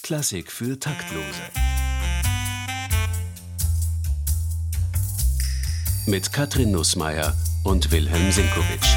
Klassik für Taktlose. Mit Katrin Nussmeier und Wilhelm Sinkowitsch.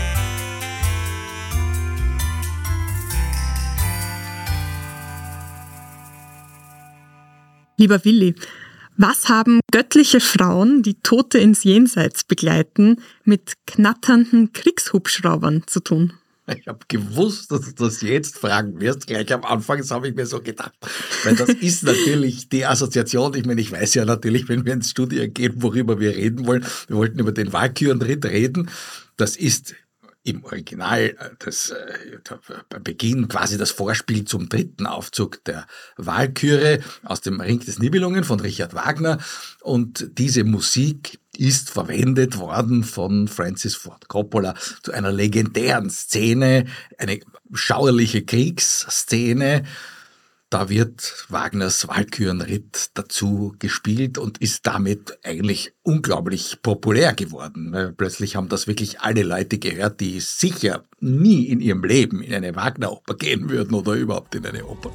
Lieber Willi, was haben göttliche Frauen, die Tote ins Jenseits begleiten, mit knatternden Kriegshubschraubern zu tun? Ich habe gewusst, dass du das jetzt fragen wirst. Gleich am Anfang, das habe ich mir so gedacht. Weil das ist natürlich die Assoziation. Ich meine, ich weiß ja natürlich, wenn wir ins Studio gehen, worüber wir reden wollen. Wir wollten über den Walkürenritt reden. Das ist im Original bei Beginn quasi das Vorspiel zum dritten Aufzug der Walküre aus dem Ring des Nibelungen von Richard Wagner. Und diese Musik ist verwendet worden von Francis Ford Coppola zu einer legendären Szene, eine schauerliche Kriegsszene. Da wird Wagners Walkürenritt dazu gespielt und ist damit eigentlich unglaublich populär geworden. Plötzlich haben das wirklich alle Leute gehört, die sicher nie in ihrem Leben in eine Wagner-Oper gehen würden oder überhaupt in eine Oper.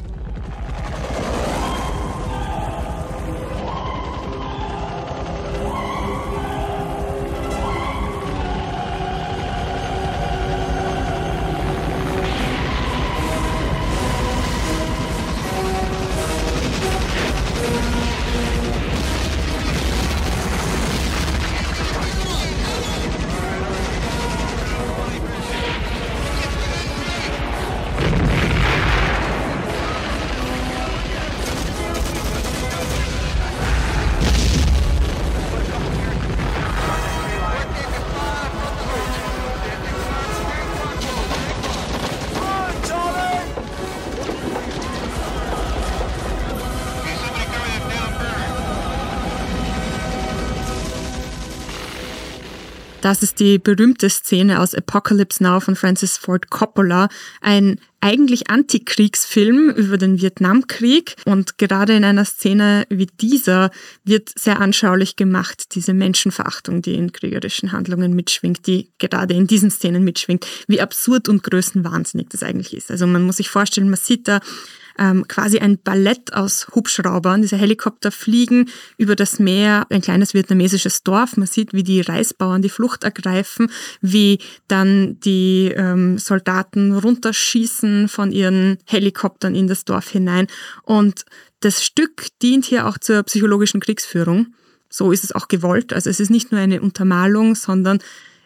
Das ist die berühmte Szene aus Apocalypse Now von Francis Ford Coppola, ein eigentlich Antikriegsfilm über den Vietnamkrieg. Und gerade in einer Szene wie dieser wird sehr anschaulich gemacht, diese Menschenverachtung, die in kriegerischen Handlungen mitschwingt, die gerade in diesen Szenen mitschwingt, wie absurd und größenwahnsinnig das eigentlich ist. Also man muss sich vorstellen, man sieht da quasi ein Ballett aus Hubschraubern. Diese Helikopter fliegen über das Meer, ein kleines vietnamesisches Dorf. Man sieht, wie die Reisbauern die Flucht ergreifen, wie dann die Soldaten runterschießen von ihren Helikoptern in das Dorf hinein. Und das Stück dient hier auch zur psychologischen Kriegsführung. So ist es auch gewollt. Also es ist nicht nur eine Untermalung, sondern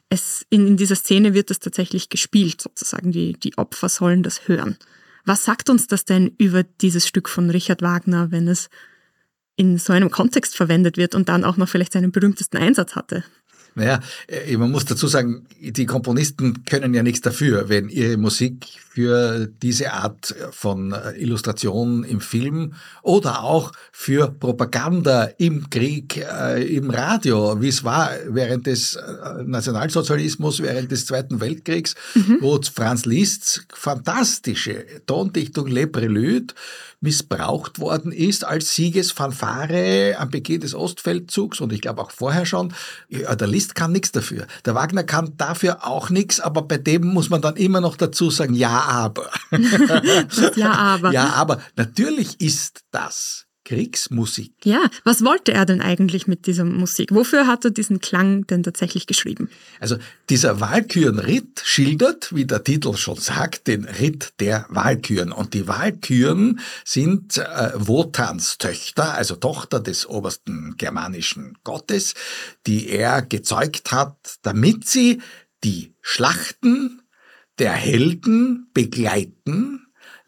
in dieser Szene wird es tatsächlich gespielt, sozusagen. Die Opfer sollen das hören. Was sagt uns das denn über dieses Stück von Richard Wagner, wenn es in so einem Kontext verwendet wird und dann auch noch vielleicht seinen berühmtesten Einsatz hatte? Naja, man muss dazu sagen, die Komponisten können ja nichts dafür, wenn ihre Musik für diese Art von Illustration im Film oder auch für Propaganda im Krieg, im Radio, wie es war während des Nationalsozialismus, während des Zweiten Weltkriegs, wo Franz Liszt's fantastische Tondichtung Le Prélude missbraucht worden ist als Siegesfanfare am Beginn des Ostfeldzugs und ich glaube auch vorher schon. Ja, der Liszt kann nichts dafür. Der Wagner kann dafür auch nichts, aber bei dem muss man dann immer noch dazu sagen, ja, aber. Ja, aber. Ja, aber natürlich ist das Kriegsmusik. Ja, was wollte er denn eigentlich mit dieser Musik? Wofür hat er diesen Klang denn tatsächlich geschrieben? Also dieser Walkürenritt schildert, wie der Titel schon sagt, den Ritt der Walküren. Und die Walküren sind Wotans Töchter, also Tochter des obersten germanischen Gottes, die er gezeugt hat, damit sie die Schlachten der Helden begleiten,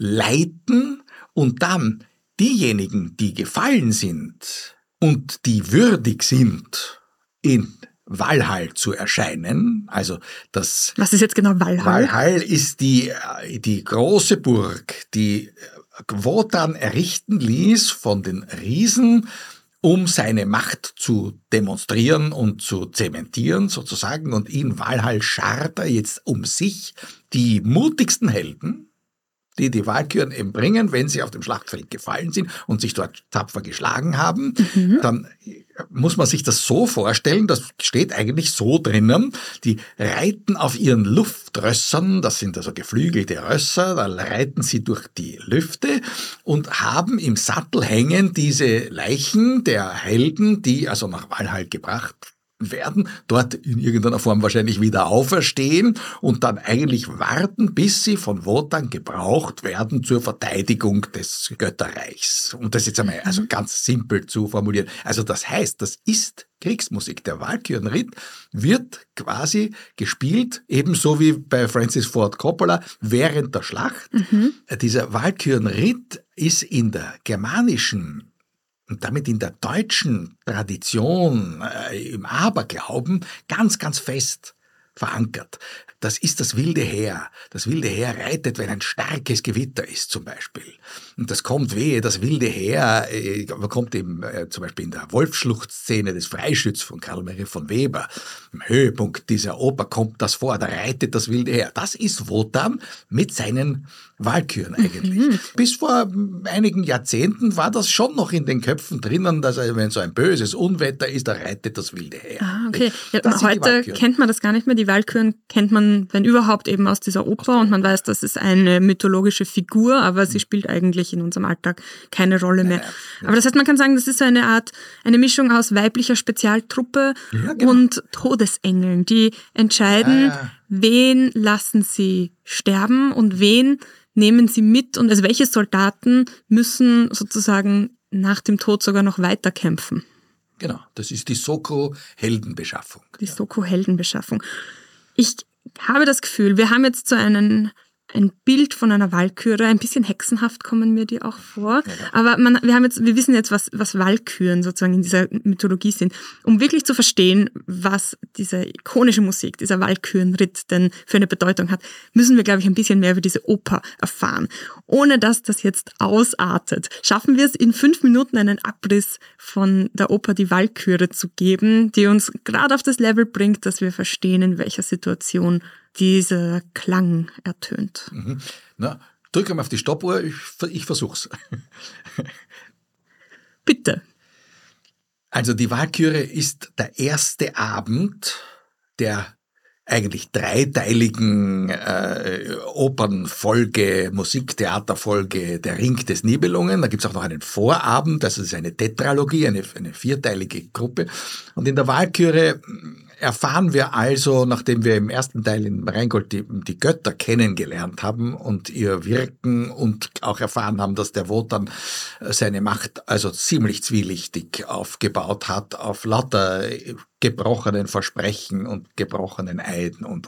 leiten und dann diejenigen, die gefallen sind und die würdig sind, in Valhall zu erscheinen, also das... Was ist jetzt genau Valhall? Valhall ist die große Burg, die Wotan errichten ließ von den Riesen, um seine Macht zu demonstrieren und zu zementieren sozusagen. Und in Valhall schart er jetzt um sich die mutigsten Helden, die die Walküren eben bringen, wenn sie auf dem Schlachtfeld gefallen sind und sich dort tapfer geschlagen haben, dann muss man sich das so vorstellen, das steht eigentlich so drinnen, die reiten auf ihren Luftrössern, das sind also geflügelte Rösser, da reiten sie durch die Lüfte und haben im Sattel hängen diese Leichen der Helden, die also nach Valhall gebracht werden, dort in irgendeiner Form wahrscheinlich wieder auferstehen und dann eigentlich warten, bis sie von Wotan gebraucht werden zur Verteidigung des Götterreichs. Und das jetzt einmal also ganz simpel zu formulieren. Also das heißt, das ist Kriegsmusik. Der Walkürenritt wird quasi gespielt, ebenso wie bei Francis Ford Coppola, während der Schlacht. Dieser Walkürenritt ist in der germanischen und damit in der deutschen Tradition, im Aberglauben, ganz, ganz fest verankert. Das ist das wilde Heer. Das wilde Heer reitet, wenn ein starkes Gewitter ist zum Beispiel. Und das kommt das wilde Heer kommt eben zum Beispiel in der Wolfsschluchtszene des Freischütz von Karl Maria von Weber. Im Höhepunkt dieser Oper kommt das vor, da reitet das wilde Heer. Das ist Wotan mit seinen Walküren eigentlich. Bis vor einigen Jahrzehnten war das schon noch in den Köpfen drinnen, dass wenn so ein böses Unwetter ist, da reitet das wilde Heer. Ah, okay. Ja, heute kennt man das gar nicht mehr. Die Walküren kennt man, wenn überhaupt, eben aus dieser Oper und man weiß, das ist eine mythologische Figur, aber sie spielt eigentlich in unserem Alltag keine Rolle mehr. Aber das heißt, man kann sagen, das ist so eine Mischung aus weiblicher Spezialtruppe und Todesengeln, die entscheiden, wen lassen sie sterben und wen nehmen sie mit und also welche Soldaten müssen sozusagen nach dem Tod sogar noch weiterkämpfen. Genau, das ist die Soko-Heldenbeschaffung. Die Soko-Heldenbeschaffung. Ich habe das Gefühl, wir haben jetzt so ein Bild von einer Walküre, ein bisschen hexenhaft kommen mir die auch vor, aber wir wissen jetzt, was Walküren sozusagen in dieser Mythologie sind. Um wirklich zu verstehen, was diese ikonische Musik, dieser Walkürenritt denn für eine Bedeutung hat, müssen wir, glaube ich, ein bisschen mehr über diese Oper erfahren. Ohne dass das jetzt ausartet, schaffen wir es in 5 Minuten einen Abriss von der Oper Die Walküre zu geben, die uns gerade auf das Level bringt, dass wir verstehen, in welcher Situation dieser Klang ertönt. Na, drück einmal auf die Stoppuhr, ich versuch's. Bitte. Also die Walküre ist der erste Abend der eigentlich 3-teiligen Opernfolge, Musiktheaterfolge Der Ring des Nibelungen. Da gibt's auch noch einen Vorabend, das ist eine Tetralogie, eine 4-teilige Gruppe. Und in der Walküre erfahren wir also, nachdem wir im ersten Teil in Rheingold die Götter kennengelernt haben und ihr Wirken und auch erfahren haben, dass der Wotan seine Macht also ziemlich zwielichtig aufgebaut hat, auf lauter gebrochenen Versprechen und gebrochenen Eiden und.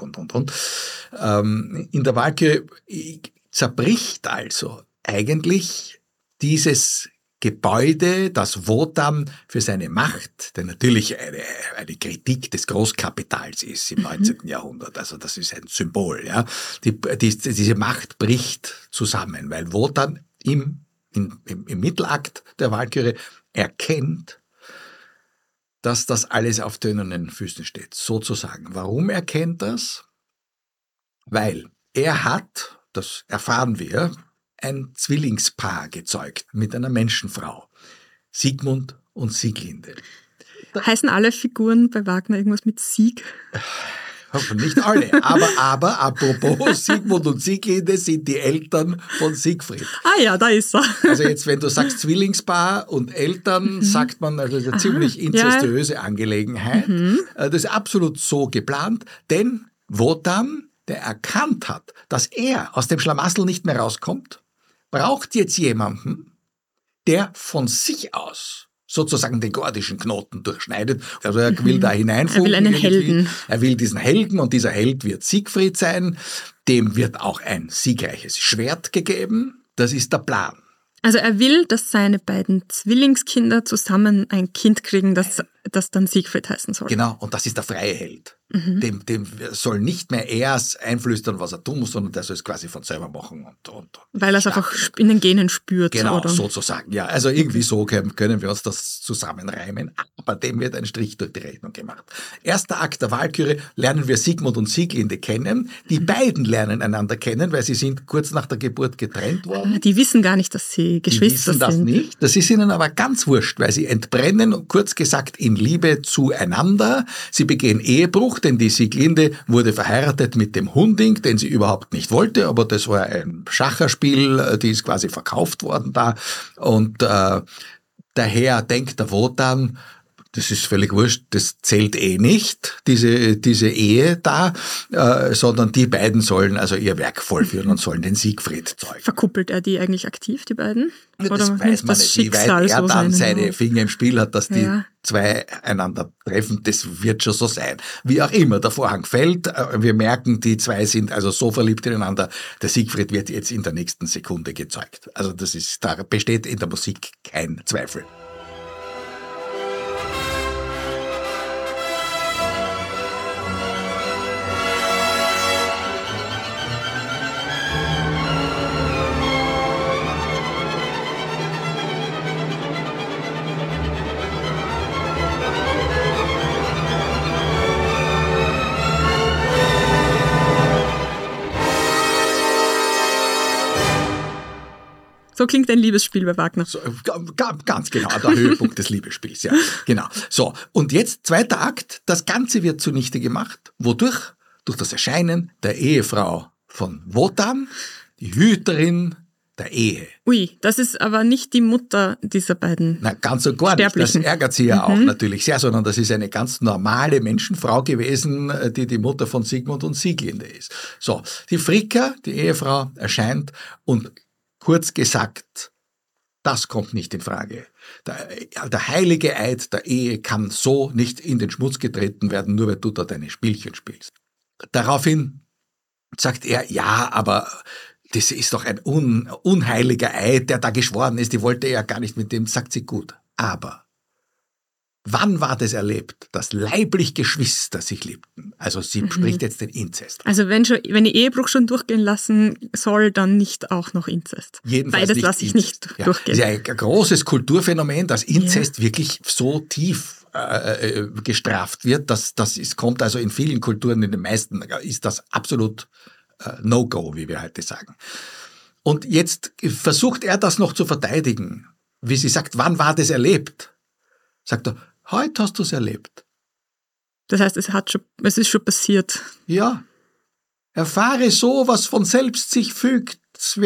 In der Walküre zerbricht also eigentlich dieses Gebäude, das Wotan für seine Macht, der natürlich eine Kritik des Großkapitals ist im 19. Jahrhundert, also das ist ein Symbol, ja. Diese Macht bricht zusammen, weil Wotan im Mittelakt der Walküre erkennt, dass das alles auf tönernen Füßen steht, sozusagen. Warum erkennt das? Weil er hat, das erfahren wir, ein Zwillingspaar gezeugt mit einer Menschenfrau, Siegmund und Sieglinde. Heißen alle Figuren bei Wagner irgendwas mit Sieg? Nicht alle, aber apropos, Siegmund und Sieglinde sind die Eltern von Siegfried. Ah ja, da ist er. Also jetzt, wenn du sagst Zwillingspaar und Eltern, sagt man, also das ist eine ziemlich inzestuöse Angelegenheit. Das ist absolut so geplant, denn Wotan, der erkannt hat, dass er aus dem Schlamassel nicht mehr rauskommt, braucht jetzt jemanden, der von sich aus sozusagen den gordischen Knoten durchschneidet. Also er will da hineinfunken. Er will einen Helden. Er will diesen Helden und dieser Held wird Siegfried sein. Dem wird auch ein siegreiches Schwert gegeben. Das ist der Plan. Also er will, dass seine beiden Zwillingskinder zusammen ein Kind kriegen, das das dann Siegfried heißen soll. Genau, und das ist der freie Held. Dem soll nicht mehr er einflüstern, was er tun muss, sondern der soll es quasi von selber machen. Weil er es einfach in den Genen spürt. Genau, oder? sozusagen. Ja, also irgendwie so können wir uns das zusammenreimen. Aber dem wird ein Strich durch die Rechnung gemacht. Erster Akt der Walküre lernen wir Sigmund und Sieglinde kennen. Die beiden lernen einander kennen, weil sie sind kurz nach der Geburt getrennt worden. Die wissen gar nicht, dass sie Geschwister sind. Die wissen das nicht. Das ist ihnen aber ganz wurscht, weil sie entbrennen, kurz gesagt, in Liebe zueinander. Sie begehen Ehebruch, denn die Sieglinde wurde verheiratet mit dem Hunding, den sie überhaupt nicht wollte, aber das war ein Schacherspiel, die ist quasi verkauft worden da. Und daher denkt der Wotan, das ist völlig wurscht, das zählt nicht, diese Ehe da, sondern die beiden sollen also ihr Werk vollführen und sollen den Siegfried zeugen. Verkuppelt er die eigentlich aktiv, die beiden? Das Oder weiß man nicht, wie weit er dann seine Finger im Spiel hat, dass die zwei einander treffen, das wird schon so sein. Wie auch immer, der Vorhang fällt, wir merken, die zwei sind also so verliebt ineinander, der Siegfried wird jetzt in der nächsten Sekunde gezeugt. Also da besteht in der Musik kein Zweifel. So klingt ein Liebesspiel bei Wagner. So, ganz genau, der Höhepunkt des Liebesspiels, ja, genau. So, und jetzt zweiter Akt, das Ganze wird zunichte gemacht. Wodurch? Durch das Erscheinen der Ehefrau von Wotan, die Hüterin der Ehe. Ui, das ist aber nicht die Mutter dieser beiden. Na, ganz und gar nicht. Das ärgert sie ja auch natürlich sehr, sondern das ist eine ganz normale Menschenfrau gewesen, die Mutter von Sigmund und Sieglinde ist. So, die Fricka, die Ehefrau, erscheint und kurz gesagt, das kommt nicht in Frage. Der heilige Eid der Ehe kann so nicht in den Schmutz getreten werden, nur weil du da deine Spielchen spielst. Daraufhin sagt er, ja, aber das ist doch ein unheiliger Eid, der da geschworen ist, die wollte ja gar nicht mit dem, sagt sie gut. Aber wann war das erlebt, dass leiblich Geschwister sich liebten? Also sie spricht jetzt den Inzest. Also wenn die Ehebruch schon durchgehen lassen soll, dann nicht auch noch Inzest. Jedenfalls beides lasse ich nicht durchgehen. Das ist ja ein großes Kulturphänomen, dass Inzest wirklich so tief gestraft wird. Kommt also in vielen Kulturen, in den meisten ist das absolut No-Go, wie wir heute sagen. Und jetzt versucht er das noch zu verteidigen. Wie sie sagt, wann war das erlebt? Sagt er, heute hast du es erlebt. Das heißt, es ist schon passiert. Ja. Erfahre so, was von selbst sich fügt,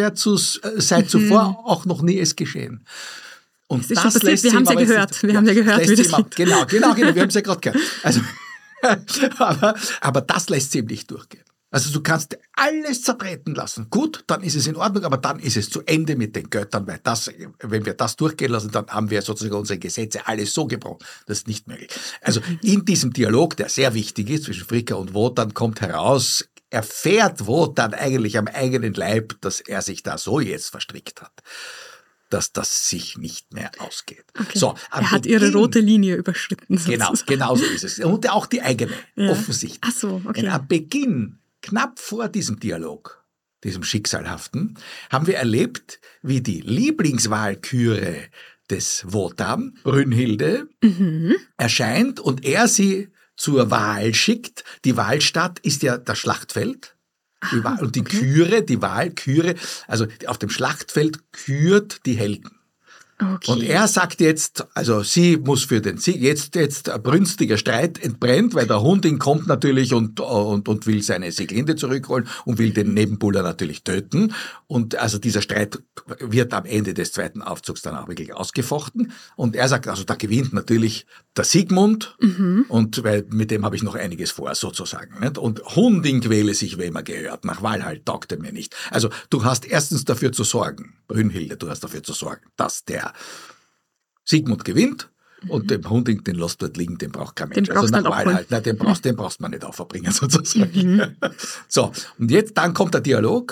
seit zuvor auch noch nie es geschehen. Und das lässt wir haben es ja gehört. Wir haben ja gehört, wie das geht. Genau, wir haben es ja gerade gehört. Also, aber das lässt sie ihm nicht durchgehen. Also du kannst alles zertreten lassen. Gut, dann ist es in Ordnung, aber dann ist es zu Ende mit den Göttern, weil wenn wir das durchgehen lassen, dann haben wir sozusagen unsere Gesetze alles so gebrochen. Das ist nicht möglich. Also in diesem Dialog, der sehr wichtig ist zwischen Fricka und Wotan, kommt heraus, erfährt Wotan eigentlich am eigenen Leib, dass er sich da so jetzt verstrickt hat, dass das sich nicht mehr ausgeht. Okay. So, er hat ihre rote Linie überschritten. Genau so ist es. Und auch die eigene, offensichtlich. Ach so, okay. Denn am Beginn, knapp vor diesem Dialog, diesem Schicksalhaften, haben wir erlebt, wie die Lieblingswalküre des Wotan, Brünnhilde, erscheint und er sie zur Wahl schickt. Die Wahlstatt ist ja das Schlachtfeld. Und die Küre, die Wahlküre, also auf dem Schlachtfeld kürt die Helden. Okay. Und er sagt jetzt, also sie muss für den Sieg, jetzt ein brünstiger Streit entbrennt, weil der Hunding kommt natürlich und will seine Sieglinde zurückholen und will den Nebenbuhler natürlich töten. Und also dieser Streit wird am Ende des zweiten Aufzugs dann auch wirklich ausgefochten. Und er sagt, also da gewinnt natürlich der Sigmund und weil mit dem habe ich noch einiges vor, sozusagen. Nicht? Und Hunding wähle sich, wem er gehört. Nach Walhall taugt er mir nicht. Also du hast erstens dafür zu sorgen, Brünnhilde, du hast dafür zu sorgen, dass der Sigmund gewinnt und dem Hunding, den lässt dort liegen, den braucht kein Mensch. Den brauchst also nach Walhall, den brauchst man nicht aufverbringen, sozusagen. So, und jetzt, dann kommt der Dialog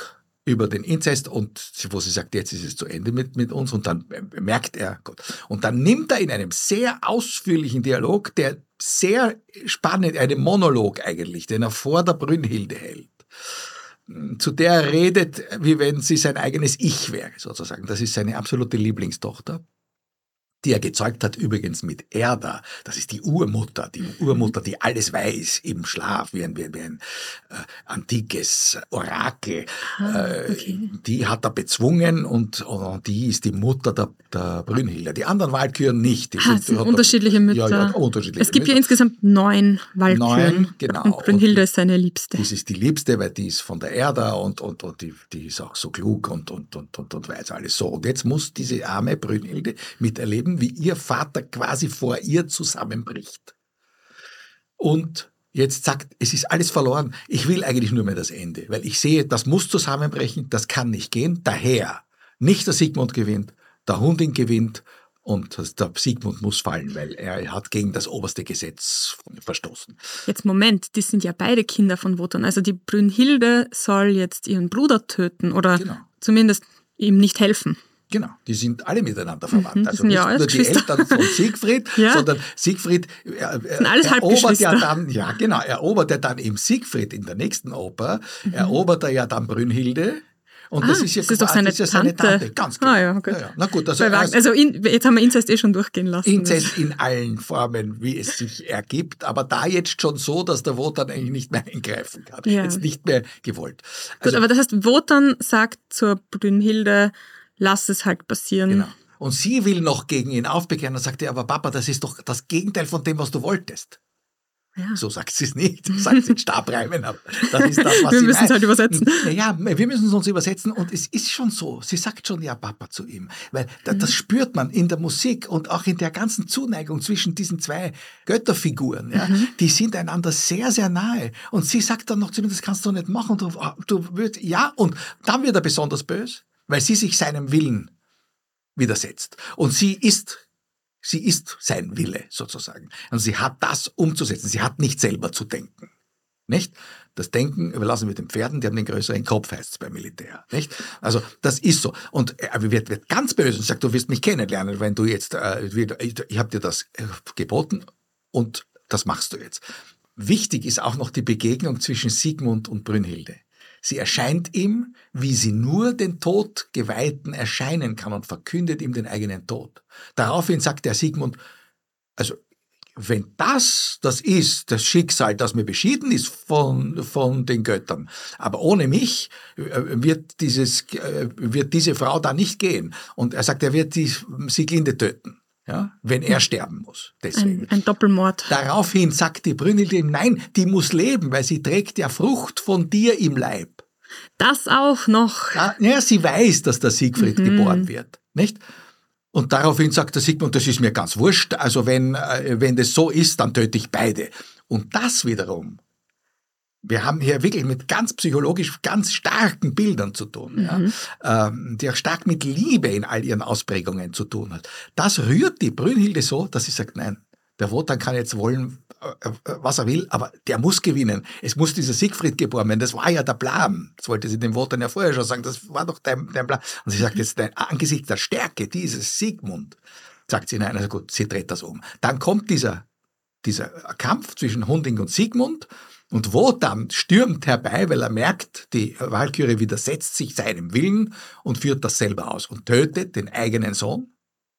über den Inzest und wo sie sagt, jetzt ist es zu Ende mit uns und dann merkt er, Gott. Und dann nimmt er in einem sehr ausführlichen Dialog, der sehr spannend, einen Monolog eigentlich, den er vor der Brünnhilde hält, zu der er redet, wie wenn sie sein eigenes Ich wäre, sozusagen. Das ist seine absolute Lieblingstochter, die er gezeugt hat, übrigens mit Erda. Das ist die Urmutter, die alles weiß im Schlaf, wie ein antikes Orakel. Okay. Die hat er bezwungen und die ist die Mutter der Brünnhilde. Die anderen Walküren nicht. Die sind unterschiedliche Mütter. Ja, unterschiedliche es gibt Mütter. ja insgesamt 9 Walküren. 9, genau. Und Brünnhilde ist seine Liebste. Das ist die Liebste, weil die ist von der Erda und die ist auch so klug und weiß alles so. Und jetzt muss diese arme Brünnhilde miterleben, wie ihr Vater quasi vor ihr zusammenbricht. Und jetzt sagt, es ist alles verloren, ich will eigentlich nur mehr das Ende, weil ich sehe, das muss zusammenbrechen, das kann nicht gehen. Daher, nicht der Sigmund gewinnt, der Hunding gewinnt und der Sigmund muss fallen, weil er hat gegen das oberste Gesetz verstoßen. Jetzt Moment, die sind ja beide Kinder von Wotan. Also die Brünnhilde soll jetzt ihren Bruder töten oder zumindest ihm nicht helfen. Genau, die sind alle miteinander verwandt. Also sind nicht ja nur die Eltern von Siegfried, sondern Siegfried erobert ja dann eben Siegfried in der nächsten Oper, erobert er ja dann Brünnhilde. Und das ist ja doch seine Tante. Ganz genau. Ja, okay. Ja. Na gut, jetzt haben wir Inzest schon durchgehen lassen. Inzest in allen Formen, wie es sich ergibt, aber da jetzt schon so, dass der Wotan eigentlich nicht mehr eingreifen kann. Ja. Jetzt nicht mehr gewollt. Also, gut, aber das heißt, Wotan sagt zur Brünnhilde, lass es halt passieren. Genau. Und sie will noch gegen ihn aufbegehren und sagt, aber Papa, das ist doch das Gegenteil von dem, was du wolltest. Ja. So sagt sie es nicht, sagt sie in Stabreimen, aber das ist das, was wir sie müssen es halt übersetzen. Ja, wir müssen es uns übersetzen und es ist schon so. Sie sagt schon ja Papa zu ihm, weil das spürt man in der Musik und auch in der ganzen Zuneigung zwischen diesen zwei Götterfiguren. Ja, die sind einander sehr, sehr nahe. Und sie sagt dann noch zu ihm, das kannst du nicht machen. Und dann wird er besonders böse, weil sie sich seinem Willen widersetzt. Und sie ist sein Wille sozusagen. Und sie hat das umzusetzen. Sie hat nicht selber zu denken. Nicht? Das Denken überlassen wir den Pferden, die haben den größeren Kopf, heißt es beim Militär. Nicht? Also das ist so. Und er wird ganz böse und sagt, du wirst mich kennenlernen, wenn du jetzt, ich habe dir das geboten und das machst du jetzt. Wichtig ist auch noch die Begegnung zwischen Sigmund und Brünnhilde. Sie erscheint ihm, wie sie nur den Todgeweihten erscheinen kann und verkündet ihm den eigenen Tod. Daraufhin sagt der Sigmund, also wenn das ist, das Schicksal, das mir beschieden ist von den Göttern, aber ohne mich wird diese Frau da nicht gehen. Und er sagt, er wird die Sieglinde töten. Ja, wenn er sterben muss. Deswegen. Ein Doppelmord. Daraufhin sagt die Brünnhilde ihm, nein, die muss leben, weil sie trägt ja Frucht von dir im Leib. Das auch noch. Ja, sie weiß, dass der Siegfried geboren wird, nicht? Und daraufhin sagt der Sigmund, das ist mir ganz wurscht, also wenn das so ist, dann töte ich beide. Und das wiederum, wir haben hier wirklich mit ganz psychologisch ganz starken Bildern zu tun, die auch stark mit Liebe in all ihren Ausprägungen zu tun hat. Das rührt die Brünnhilde so, dass sie sagt, nein, der Wotan kann jetzt wollen, was er will, aber der muss gewinnen. Es muss dieser Siegfried geboren werden. Das war ja der Plan. Das wollte sie dem Wotan ja vorher schon sagen. Das war doch dein Plan. Und sie sagt jetzt, angesichts der Stärke dieses Sigmund, sagt sie, nein, also gut, sie dreht das um. Dann kommt dieser Kampf zwischen Hunding und Sigmund und Wotan stürmt herbei, weil er merkt, die Walküre widersetzt sich seinem Willen und führt das selber aus und tötet den eigenen Sohn.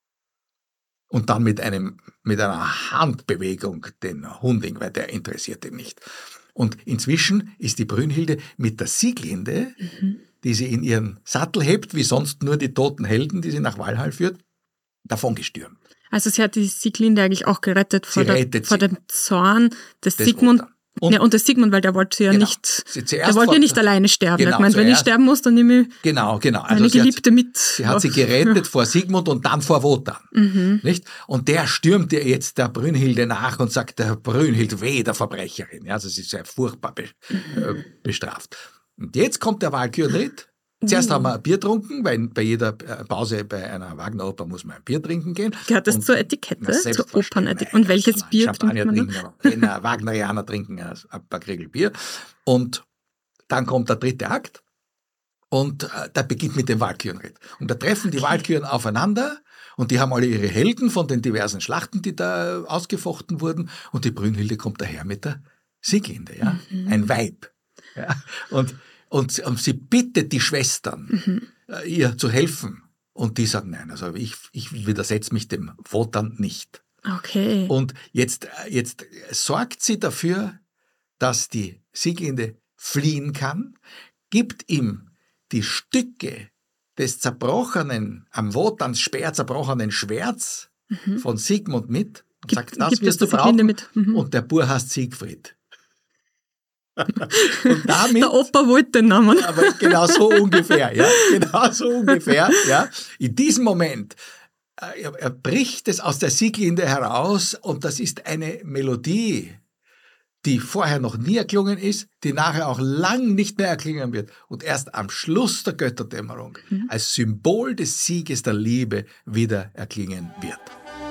Und dann mit einer Handbewegung den Hunding, weil der interessiert ihn nicht. Und inzwischen ist die Brünnhilde mit der Sieglinde, die sie in ihren Sattel hebt, wie sonst nur die toten Helden, die sie nach Walhall führt, davongestürmt. Also sie hat die Sieglinde eigentlich auch gerettet vor dem Zorn des Sigmund. Wotan. Und der Sigmund, weil der wollte ja nicht, der wollte ja nicht alleine sterben. Genau, er meint, wenn ich sterben muss, dann nehme ich genau. meine Geliebte mit. Sie hat sie gerettet vor Sigmund und dann vor Wotan. Nicht? Und der stürmt ihr jetzt der Brünnhilde nach und sagt, der Brünnhild, weh, der Verbrecherin. Ja, also sie ist sehr furchtbar bestraft. Und jetzt kommt der Walkürenritt. Zuerst haben wir ein Bier getrunken, weil bei jeder Pause bei einer Wagner-Oper muss man ein Bier trinken gehen. Gehört das zur Etikette, zur Opernetikette? Und welches Bier trinkt man dann? Wagnerianer trinken ein paar Kriegel Bier. Und dann kommt der dritte Akt. Und der beginnt mit dem Walkürenritt. Und da treffen die Walküren aufeinander und die haben alle ihre Helden von den diversen Schlachten, die da ausgefochten wurden. Und die Brünnhilde kommt daher mit der Sieglinde, ja? Ein Weib. Ja? Und sie bittet die Schwestern, ihr zu helfen. Und die sagen, nein, also ich widersetze mich dem Wotan nicht. Okay. Und jetzt sorgt sie dafür, dass die Sieglinde fliehen kann, gibt ihm die Stücke des am Wotans Speer zerbrochenen Schwerts von Sigmund mit und sagt, das wirst du brauchen. Und der Bur heißt Siegfried. Und damit, der Opa wollte den Namen. Aber genau so ungefähr, ja. Genau so ungefähr, ja. In diesem Moment, er bricht es aus der Sieglinde heraus und das ist eine Melodie, die vorher noch nie erklungen ist, die nachher auch lang nicht mehr erklingen wird und erst am Schluss der Götterdämmerung als Symbol des Sieges der Liebe wieder erklingen wird.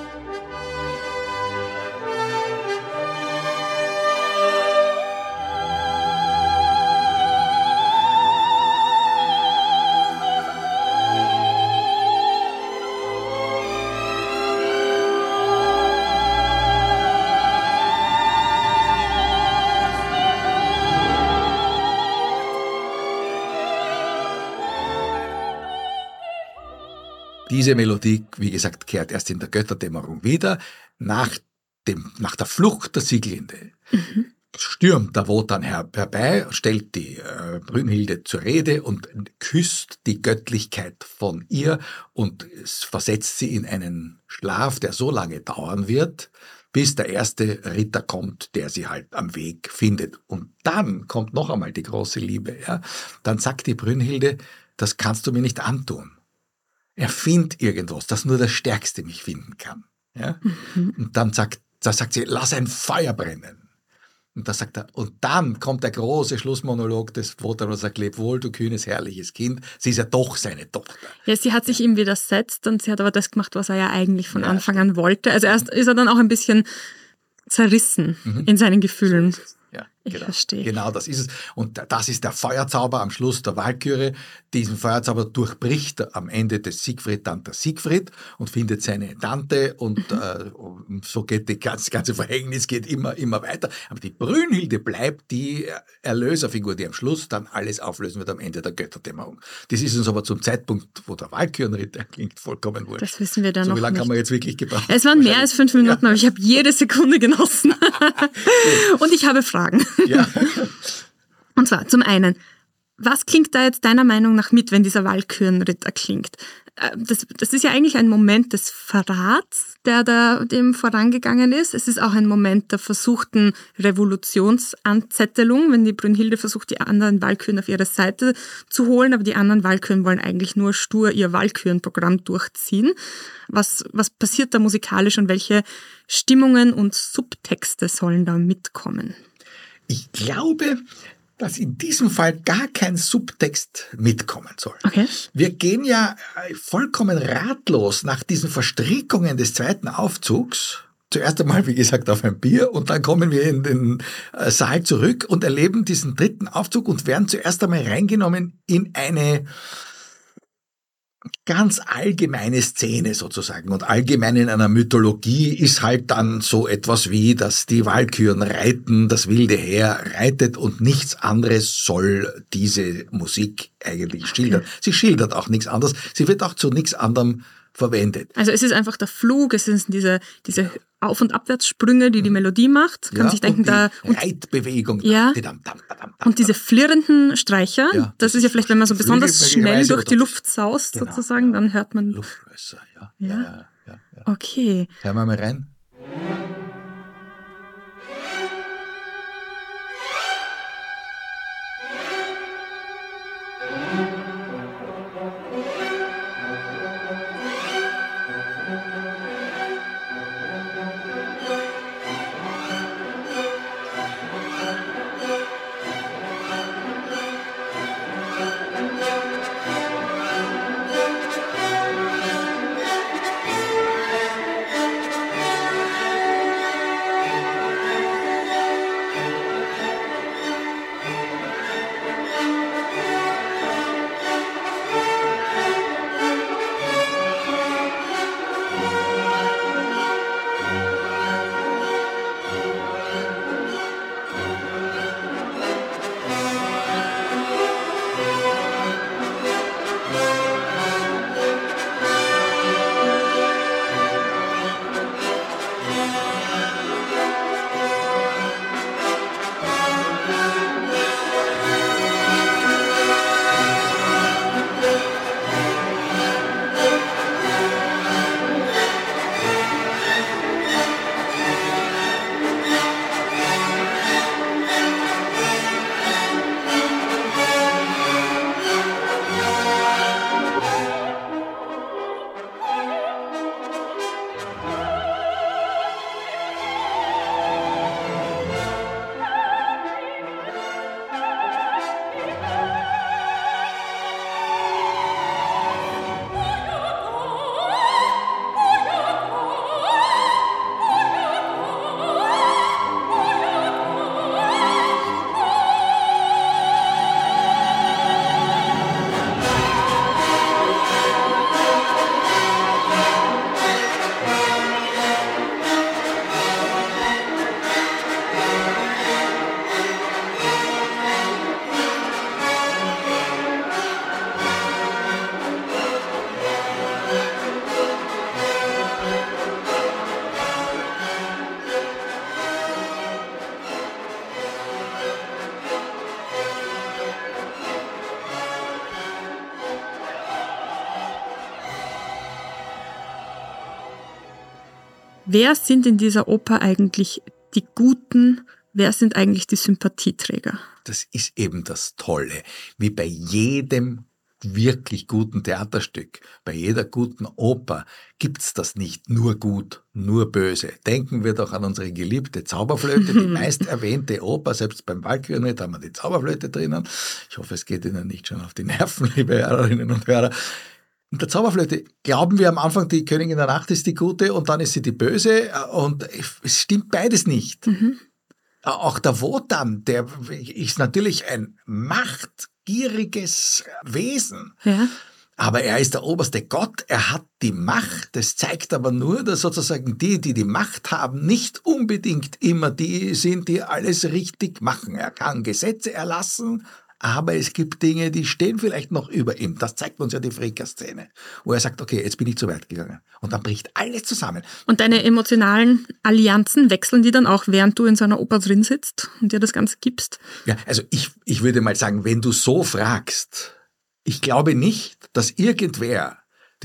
Diese Melodie, wie gesagt, kehrt erst in der Götterdämmerung wieder. Nach der Flucht der Sieglinde stürmt der Wotan herbei, stellt die Brünnhilde zur Rede und küsst die Göttlichkeit von ihr und versetzt sie in einen Schlaf, der so lange dauern wird, bis der erste Ritter kommt, der sie halt am Weg findet. Und dann kommt noch einmal die große Liebe. Ja? Dann sagt die Brünnhilde, das kannst du mir nicht antun. Erfind irgendwas, dass nur der Stärkste mich finden kann. Ja? Und dann sagt sie, lass ein Feuer brennen. Und da sagt er, und dann kommt der große Schlussmonolog des Wotan und sagt, leb wohl, du kühnes, herrliches Kind. Sie ist ja doch seine Tochter. Ja, sie hat sich ihm widersetzt und sie hat aber das gemacht, was er ja eigentlich von Anfang an wollte. Also erst ist er dann auch ein bisschen zerrissen in seinen Gefühlen. Ja, ich verstehe. Genau, das ist es. Und das ist der Feuerzauber am Schluss der Walküre. Diesen Feuerzauber durchbricht am Ende des Siegfried dann der Siegfried und findet seine Tante und so geht das ganze Verhängnis geht immer weiter. Aber die Brünnhilde bleibt die Erlöserfigur, die am Schluss dann alles auflösen wird am Ende der Götterdämmerung. Das ist uns aber zum Zeitpunkt, wo der Walkürenritt klingt, vollkommen wurscht. Das wissen wir dann noch nicht. So wie lange haben wir jetzt wirklich gebraucht? Es waren mehr als 5 Minuten, aber ich habe jede Sekunde genossen. Und ich habe Fragen. Ja. Und zwar zum einen, was klingt da jetzt deiner Meinung nach mit, wenn dieser Walkürenritt erklingt? Das ist ja eigentlich ein Moment des Verrats, der dem vorangegangen ist. Es ist auch ein Moment der versuchten Revolutionsanzettelung, wenn die Brünnhilde versucht, die anderen Walküren auf ihre Seite zu holen, aber die anderen Walküren wollen eigentlich nur stur ihr Walkürenprogramm durchziehen. Was passiert da musikalisch und welche Stimmungen und Subtexte sollen da mitkommen? Ich glaube, dass in diesem Fall gar kein Subtext mitkommen soll. Okay. Wir gehen ja vollkommen ratlos nach diesen Verstrickungen des zweiten Aufzugs. Zuerst einmal, wie gesagt, auf ein Bier und dann kommen wir in den Saal zurück und erleben diesen dritten Aufzug und werden zuerst einmal reingenommen in eine ganz allgemeine Szene sozusagen. Und allgemein in einer Mythologie ist halt dann so etwas wie, dass die Walküren reiten, das wilde Heer reitet und nichts anderes soll diese Musik eigentlich schildern. Sie schildert auch nichts anderes. Sie wird auch zu nichts anderem verwendet. Also es ist einfach der Flug, es sind diese Auf- und Abwärtssprünge, die Melodie macht. Kann sich denken, und Reitbewegung. Ja. Und diese flirrenden Streicher, ja, das ist ja vielleicht, wenn man so besonders schnell durch die Luft saust, genau, sozusagen, dann hört man... Luftgrößer, ja. Ja. Okay. Hören wir mal rein. wer sind in dieser Oper eigentlich die Guten, wer sind eigentlich die Sympathieträger? Das ist eben das Tolle, wie bei jedem wirklich guten Theaterstück, bei jeder guten Oper gibt's das nicht nur gut, nur böse. Denken wir doch an unsere geliebte Zauberflöte, die meist erwähnte Oper, selbst beim Walkürenritt haben wir die Zauberflöte drinnen. Ich hoffe, es geht Ihnen nicht schon auf die Nerven, liebe Hörerinnen und Hörer. In der Zauberflöte glauben wir am Anfang, die Königin der Nacht ist die Gute und dann ist sie die Böse und es stimmt beides nicht. Mhm. Auch der Wotan, der ist natürlich ein machtgieriges Wesen. Ja. Aber er ist der oberste Gott, er hat die Macht. Das zeigt aber nur, dass sozusagen die Macht haben, nicht unbedingt immer die sind, die alles richtig machen. Er kann Gesetze erlassen, aber es gibt Dinge, die stehen vielleicht noch über ihm. Das zeigt uns ja die Fricka-Szene, wo er sagt, okay, jetzt bin ich zu weit gegangen. Und dann bricht alles zusammen. Und deine emotionalen Allianzen, wechseln die dann auch, während du in so einer Oper drin sitzt und dir das Ganze gibst? Ja, also ich würde mal sagen, wenn du so fragst, ich glaube nicht, dass irgendwer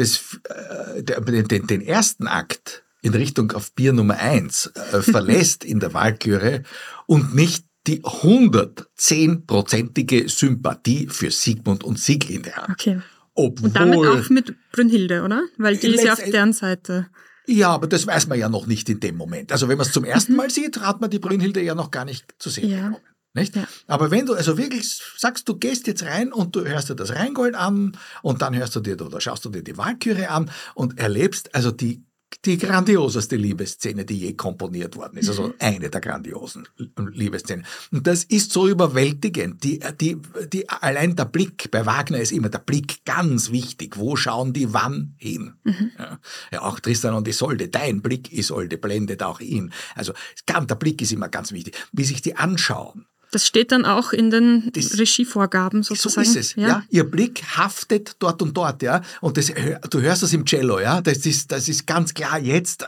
den ersten Akt in Richtung auf Bier Nummer 1 verlässt in der Walküre und nicht die 110-prozentige Sympathie für Sigmund und Sieglinde hat. Okay. Und damit auch mit Brünnhilde, oder? Weil die ist ja auf deren Seite. Ja, aber das weiß man ja noch nicht in dem Moment. Also wenn man es zum ersten Mal sieht, hat man die Brünnhilde ja noch gar nicht zu sehen bekommen. Nicht? Ja. Aber wenn du also wirklich sagst, du gehst jetzt rein und du hörst dir das Rheingold an und dann hörst du dir oder schaust du dir die Walküre an und erlebst also die grandioseste Liebesszene, die je komponiert worden ist. Also eine der grandiosen Liebesszenen. Und das ist so überwältigend. Allein der Blick, bei Wagner ist immer der Blick ganz wichtig. Wo schauen die wann hin? Ja, auch Tristan und Isolde. Dein Blick, Isolde, blendet auch ihn. Also der Blick ist immer ganz wichtig. Wie sich die anschauen. Das steht dann auch in den Regievorgaben sozusagen. So ist es, ja. Ihr Blick haftet dort und dort, ja. Und du hörst das im Cello, ja. Das ist ganz klar jetzt.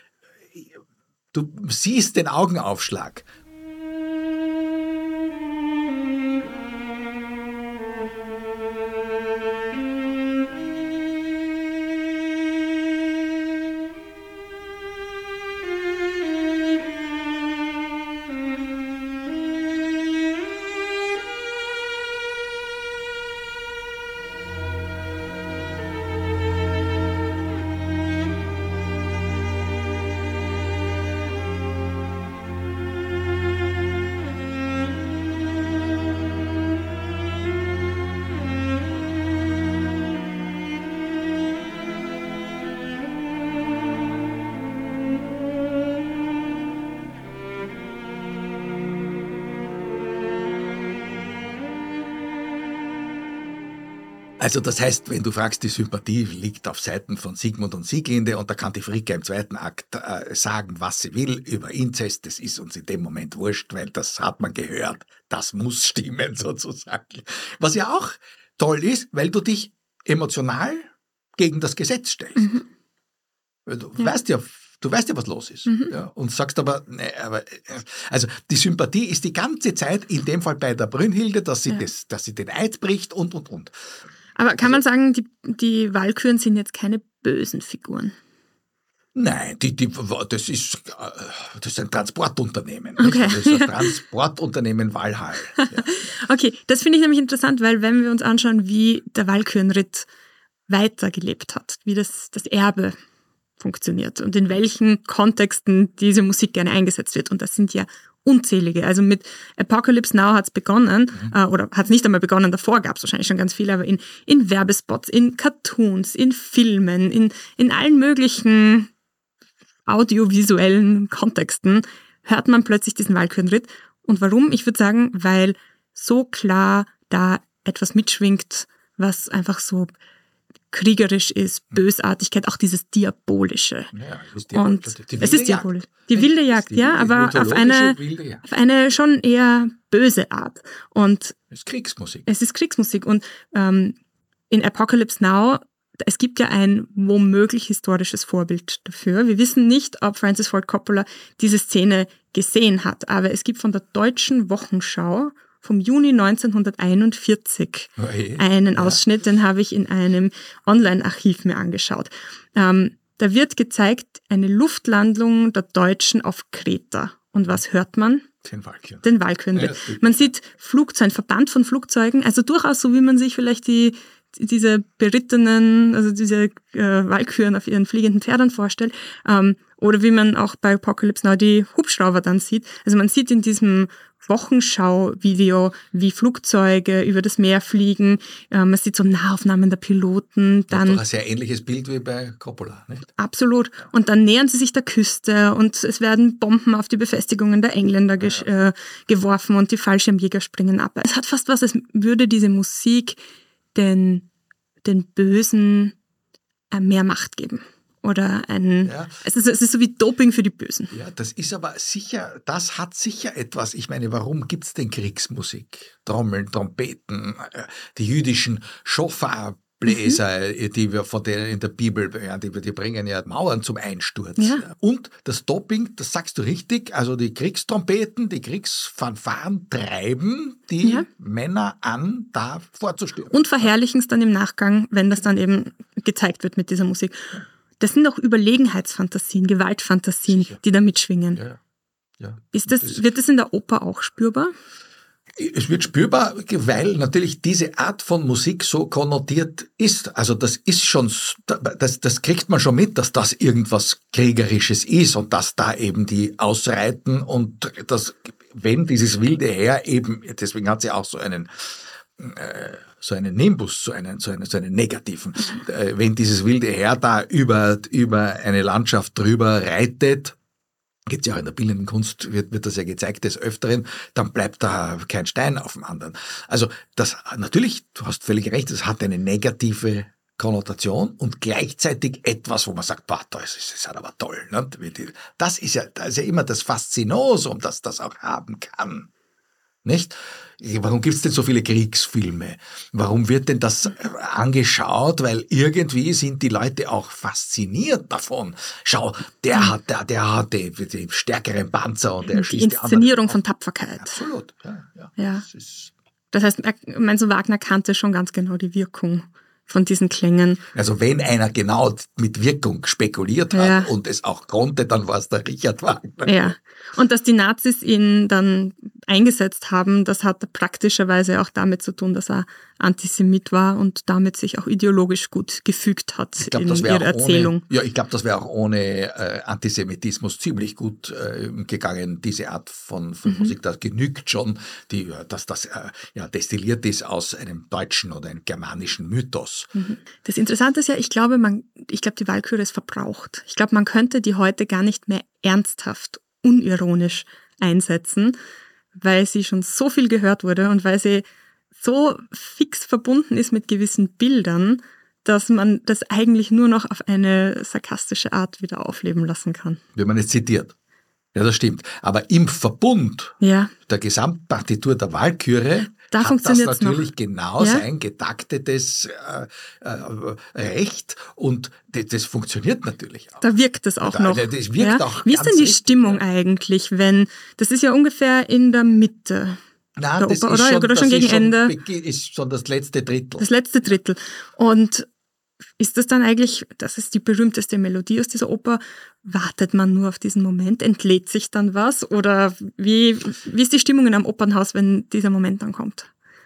Du siehst den Augenaufschlag. Also das heißt, wenn du fragst, die Sympathie liegt auf Seiten von Sigmund und Sieglinde und da kann die Fricka im zweiten Akt sagen, was sie will über Inzest, das ist uns in dem Moment wurscht, weil das hat man gehört, das muss stimmen sozusagen. Was ja auch toll ist, weil du dich emotional gegen das Gesetz stellst. Mhm. Du weißt ja, was los ist. Ja, und sagst aber, also die Sympathie ist die ganze Zeit, in dem Fall bei der Brünnhilde, dass sie den Eid bricht und. Aber kann man sagen, die Walküren sind jetzt keine bösen Figuren? Nein, das ist ein Transportunternehmen. Okay. Das ist ein Transportunternehmen Walhall. Ja. Okay, das finde ich nämlich interessant, weil wenn wir uns anschauen, wie der Walkürenritt weitergelebt hat, wie das Erbe funktioniert und in welchen Kontexten diese Musik gerne eingesetzt wird. Und das sind ja unzählige. Also mit Apocalypse Now hat es begonnen, oder hat es nicht einmal begonnen, davor gab es wahrscheinlich schon ganz viele, aber in Werbespots, in Cartoons, in Filmen, in allen möglichen audiovisuellen Kontexten hört man plötzlich diesen Walkürenritt. Und warum? Ich würde sagen, weil so klar da etwas mitschwingt, was einfach so kriegerisch ist, Bösartigkeit, auch dieses Diabolische. Ja, und es ist diabolisch. Die wilde Jagd, ja, aber auf eine schon eher böse Art. Und es ist Kriegsmusik. Es ist Kriegsmusik. Und in Apocalypse Now, es gibt ja ein womöglich historisches Vorbild dafür. Wir wissen nicht, ob Francis Ford Coppola diese Szene gesehen hat, aber es gibt von der Deutschen Wochenschau vom Juni 1941 einen Ausschnitt, den habe ich in einem Online-Archiv mir angeschaut. Da Da wird gezeigt eine Luftlandung der Deutschen auf Kreta. Und was hört man? Den Walküren. Den Walküren. Ja, man sieht ein Verband von Flugzeugen, also durchaus so, wie man sich vielleicht diese berittenen, also diese Walküren auf ihren fliegenden Pferden vorstellt, oder wie man auch bei Apocalypse Now die Hubschrauber dann sieht. Also man sieht in diesem Wochenschau-Video, wie Flugzeuge über das Meer fliegen. Man sieht so Nahaufnahmen der Piloten. Das ist doch ein sehr ähnliches Bild wie bei Coppola, nicht? Absolut. Und dann nähern sie sich der Küste und es werden Bomben auf die Befestigungen der Engländer geworfen und die Fallschirmjäger springen ab. Es hat fast was, als würde diese Musik den Bösen mehr Macht geben. Oder es ist so wie Doping für die Bösen. Ja, das ist aber sicher, das hat sicher etwas. Ich meine, warum gibt es denn Kriegsmusik? Trommeln, Trompeten, die jüdischen Schoffarbläser, die wir von denen in der Bibel, die bringen ja Mauern zum Einsturz. Ja. Und das Doping, das sagst du richtig, also die Kriegstrompeten, die Kriegsfanfaren treiben die Männer an, da vorzustürmen. Und verherrlichen es dann im Nachgang, wenn das dann eben gezeigt wird mit dieser Musik. Das sind auch Überlegenheitsfantasien, Gewaltfantasien, die da mitschwingen. Ja. Wird das in der Oper auch spürbar? Es wird spürbar, weil natürlich diese Art von Musik so konnotiert ist. Also das ist schon, das kriegt man schon mit, dass das irgendwas Kriegerisches ist und dass da eben die ausreiten und das, wenn dieses wilde Heer eben, deswegen hat sie auch so einen Nimbus, so einen negativen. Wenn dieses wilde Heer da über eine Landschaft drüber reitet, gibt's ja auch in der bildenden Kunst, wird das ja gezeigt des Öfteren, dann bleibt da kein Stein auf dem anderen. Also das natürlich, du hast völlig recht, es hat eine negative Konnotation und gleichzeitig etwas, wo man sagt, boah, das ist halt aber toll. Ne? Das ist ja immer das Faszinosum, dass das auch haben kann. Nicht? Warum gibt's denn so viele Kriegsfilme? Warum wird denn das angeschaut? Weil irgendwie sind die Leute auch fasziniert davon. Schau, der hat den stärkeren Panzer und der schießt die Inszenierung von Tapferkeit. Absolut, ja. Das heißt, meinst du, Wagner kannte schon ganz genau die Wirkung von diesen Klängen. Also wenn einer genau mit Wirkung spekuliert hat und es auch konnte, dann war es der Richard Wagner. Ja, und dass die Nazis ihn dann eingesetzt haben, das hat praktischerweise auch damit zu tun, dass er Antisemit war und damit sich auch ideologisch gut gefügt hat in ihrer Erzählung. Ich glaube, das wäre auch ohne Antisemitismus ziemlich gut gegangen, diese Art von Musik. Das genügt schon, dass das destilliert ist aus einem deutschen oder einem germanischen Mythos. Das Interessante ist ja, ich glaube, die Walküre ist verbraucht. Ich glaube, man könnte die heute gar nicht mehr ernsthaft, unironisch einsetzen, weil sie schon so viel gehört wurde und weil sie so fix verbunden ist mit gewissen Bildern, dass man das eigentlich nur noch auf eine sarkastische Art wieder aufleben lassen kann. Wenn man es zitiert. Ja, das stimmt. Aber im Verbund der Gesamtpartitur der Walküre da hat das natürlich genau sein getaktetes Recht und das funktioniert natürlich auch. Da wirkt es auch noch. Das wirkt auch Wie ist denn die Stimmung eigentlich, das ist ja ungefähr in der Mitte der Oper, oder schon gegen Ende? Ist schon das letzte Drittel. Das letzte Drittel. Und ist das dann eigentlich, das ist die berühmteste Melodie aus dieser Oper, wartet man nur auf diesen Moment, entlädt sich dann was oder wie ist die Stimmung in einem Opernhaus, wenn dieser Moment dann kommt?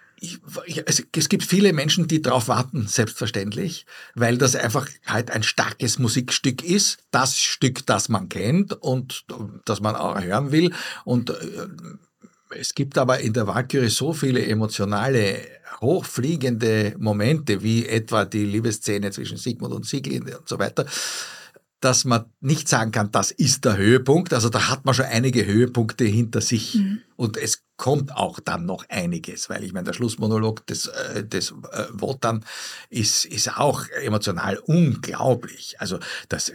Es gibt viele Menschen, die darauf warten, selbstverständlich, weil das einfach halt ein starkes Musikstück ist, das Stück, das man kennt und das man auch hören will und es gibt aber in der Walküre so viele emotionale, hochfliegende Momente, wie etwa die Liebesszene zwischen Sigmund und Sieglinde und so weiter, dass man nicht sagen kann, das ist der Höhepunkt. Also da hat man schon einige Höhepunkte hinter sich. Und es kommt auch dann noch einiges, weil ich meine, der Schlussmonolog des Wotan ist auch emotional unglaublich. Also das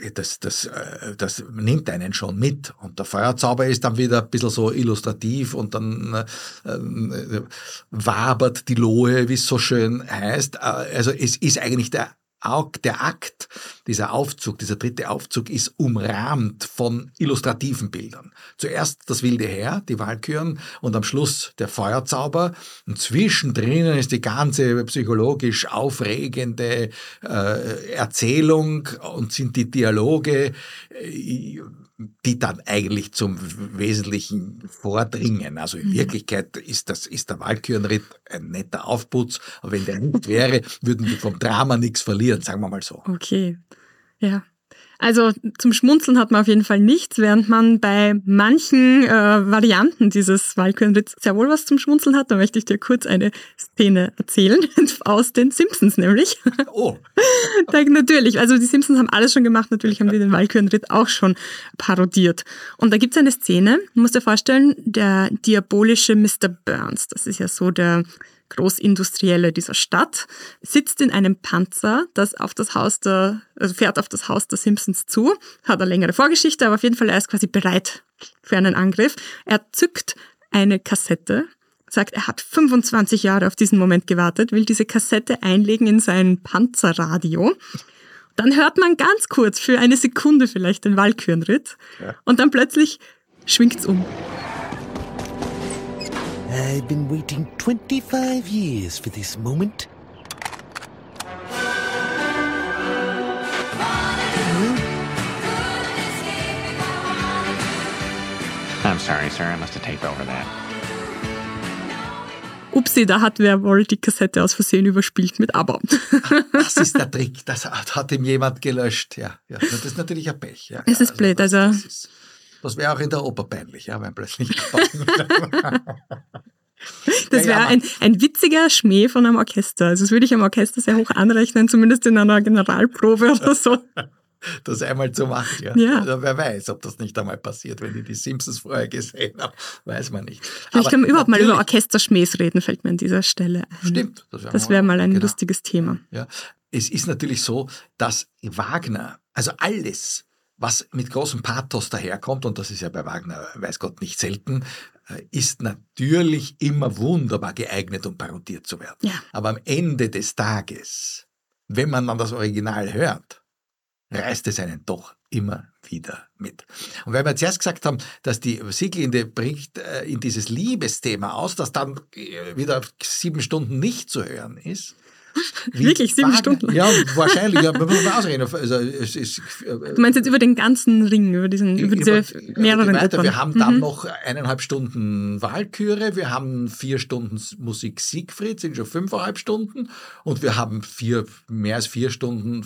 nimmt einen schon mit. Und der Feuerzauber ist dann wieder ein bisschen so illustrativ und dann wabert die Lohe, wie es so schön heißt. Also es ist eigentlich der auch der Akt, dieser Aufzug, dieser dritte Aufzug ist umrahmt von illustrativen Bildern. Zuerst das wilde Heer, die Walküren und am Schluss der Feuerzauber. Und zwischendrin ist die ganze psychologisch aufregende Erzählung und sind die Dialoge, die dann eigentlich zum Wesentlichen vordringen. Also in Wirklichkeit ist der Walkürenritt ein netter Aufputz, aber wenn der nicht wäre, würden wir vom Drama nichts verlieren, sagen wir mal so. Okay, ja. Also zum Schmunzeln hat man auf jeden Fall nichts, während man bei manchen Varianten dieses Walkürenritts sehr wohl was zum Schmunzeln hat. Da möchte ich dir kurz eine Szene erzählen, aus den Simpsons nämlich. Oh. Natürlich, also die Simpsons haben alles schon gemacht, natürlich haben die den Walkürenritt auch schon parodiert. Und da gibt es eine Szene, du musst dir vorstellen, der diabolische Mr. Burns, das ist ja so der Großindustrielle dieser Stadt, sitzt in einem Panzer, fährt auf das Haus der Simpsons zu, hat eine längere Vorgeschichte, aber auf jeden Fall er ist quasi bereit für einen Angriff. Er zückt eine Kassette, sagt, er hat 25 Jahre auf diesen Moment gewartet, will diese Kassette einlegen in sein Panzerradio. Dann hört man ganz kurz, für eine Sekunde vielleicht, den Walkürenritt und dann plötzlich schwingt's um. I've been waiting 25 years for this moment. I'm sorry, sir. I must have taped over that. Upsi, da hat wer wohl die Kassette aus Versehen überspielt mit ABBA. Das ist der Trick. Das hat ihm jemand gelöscht. Ja. Das ist natürlich ein Pech. Ja. Es ist blöd. Das wäre auch in der Oper peinlich, ja, wenn plötzlich... Das wäre ein witziger Schmäh von einem Orchester. Also das würde ich am Orchester sehr hoch anrechnen, zumindest in einer Generalprobe oder so. Das einmal zu machen, ja. Also wer weiß, ob das nicht einmal passiert, wenn ich die Simpsons vorher gesehen habe, weiß man nicht. Vielleicht können wir überhaupt mal über Orchesterschmähs reden, fällt mir an dieser Stelle ein. Stimmt. Das wäre mal ein lustiges Thema. Ja. Es ist natürlich so, dass Wagner, also alles, was mit großem Pathos daherkommt, und das ist ja bei Wagner, weiß Gott, nicht selten, ist natürlich immer wunderbar geeignet, um parodiert zu werden. Ja. Aber am Ende des Tages, wenn man dann das Original hört, reißt es einen doch immer wieder mit. Und weil wir zuerst gesagt haben, dass die Sieglinde bringt in dieses Liebesthema aus, das dann wieder 7 Stunden nicht zu hören ist. Wirklich 7 Stunden? Ja, wahrscheinlich. Ja, man muss mal ausreden. Also, du meinst jetzt über den ganzen Ring, über diese mehreren Opern? Wir haben dann noch 1,5 Stunden Walküre, wir haben 4 Stunden Musik Siegfried, sind schon 5,5 Stunden, und wir haben mehr als 4 Stunden,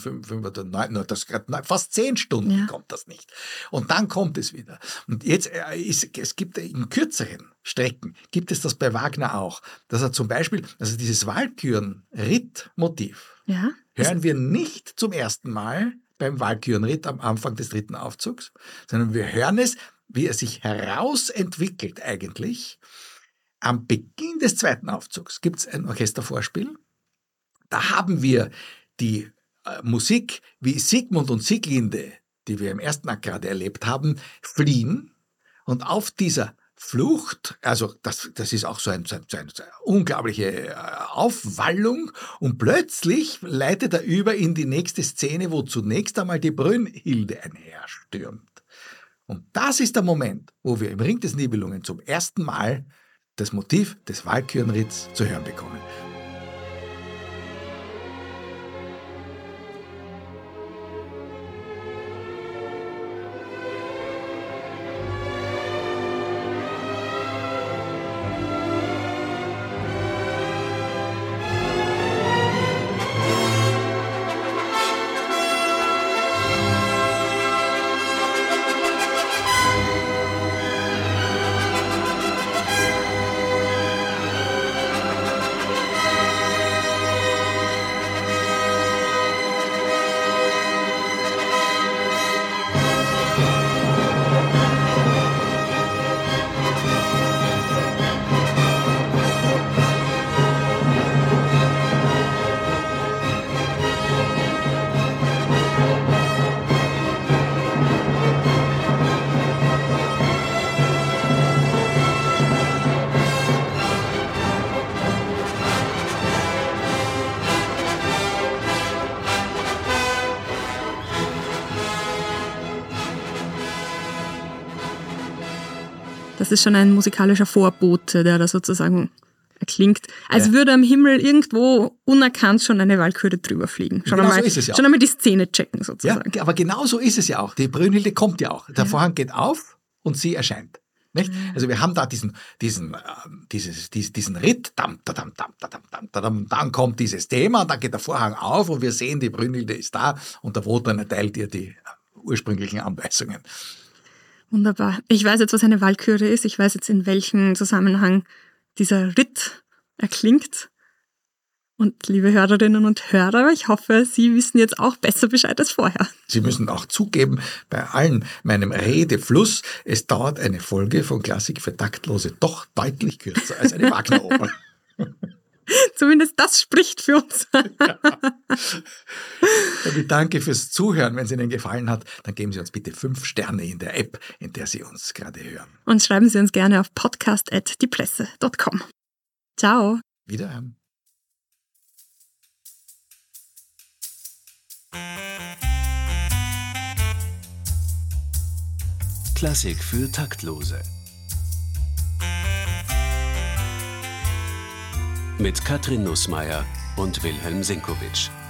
fast 10 Stunden kommt das nicht. Und dann kommt es wieder. Und jetzt es gibt in kürzeren Strecken, gibt es das bei Wagner auch, dass er zum Beispiel, also dieses Walküren-Ritt-Motiv hören wir nicht zum ersten Mal beim Walkürenritt am Anfang des dritten Aufzugs, sondern wir hören es, wie er sich herausentwickelt eigentlich. Am Beginn des zweiten Aufzugs gibt es ein Orchestervorspiel. Da haben wir die Musik, wie Siegmund und Sieglinde, die wir im ersten Akt gerade erlebt haben, fliehen, und auf dieser Flucht, also das ist auch so eine unglaubliche Aufwallung, und plötzlich leitet er über in die nächste Szene, wo zunächst einmal die Brünnhilde einherstürmt. Und das ist der Moment, wo wir im Ring des Nibelungen zum ersten Mal das Motiv des Walkürenritts zu hören bekommen. Das ist schon ein musikalischer Vorbote, der da sozusagen erklingt. Als würde am Himmel irgendwo unerkannt schon eine Walküre drüber fliegen. Schon Genau einmal, so ist es ja schon einmal die Szene checken sozusagen. Ja, aber genau so ist es ja auch. Die Brünnhilde kommt ja auch. Der Vorhang geht auf und sie erscheint. Nicht? Also wir haben da diesen Ritt, dann kommt dieses Thema, dann geht der Vorhang auf und wir sehen, die Brünnhilde ist da und der Wotan erteilt ihr die ursprünglichen Anweisungen. Wunderbar. Ich weiß jetzt, was eine Walküre ist. Ich weiß jetzt, in welchem Zusammenhang dieser Ritt erklingt. Und liebe Hörerinnen und Hörer, ich hoffe, Sie wissen jetzt auch besser Bescheid als vorher. Sie müssen auch zugeben, bei allen meinem Redefluss, es dauert eine Folge von Klassik für Taktlose doch deutlich kürzer als eine Wagner-Oper. Zumindest das spricht für uns. Damit danke fürs Zuhören. Wenn es Ihnen gefallen hat, dann geben Sie uns bitte 5 Sterne in der App, in der Sie uns gerade hören. Und schreiben Sie uns gerne auf podcast@diepresse.com. Ciao. Wiederhören. Klassik für Taktlose. Mit Katrin Nussmeier und Wilhelm Senkowitsch.